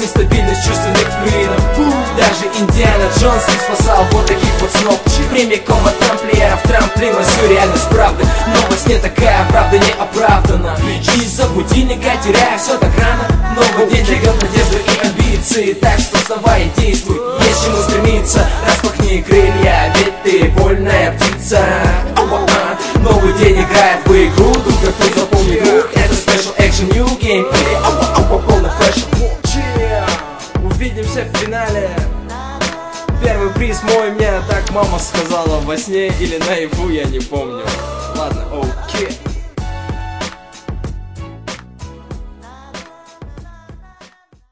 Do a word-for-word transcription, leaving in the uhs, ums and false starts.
нестабильность чувственных флюидов. Даже Индиана Джонс не спасал вот таких вот снов. Прямиком от тамплиеров трамплина всю реальность правды. Но во сне такая правда не оправдана. Из-за будильника теряя все так рано. Новый день дает надежду и амбиции. Так что вставай и действуй, есть чему стремиться. Распахни крылья, ведь ты вольная птица. Новый день играет в игру. Тут как ты запомни круг. Это Special Action New Game или ауа-ауа полный фэшн. Увидимся в финале. Первый приз мой, мне так мама сказала во сне или наяву, я не помню. Ладно, окей.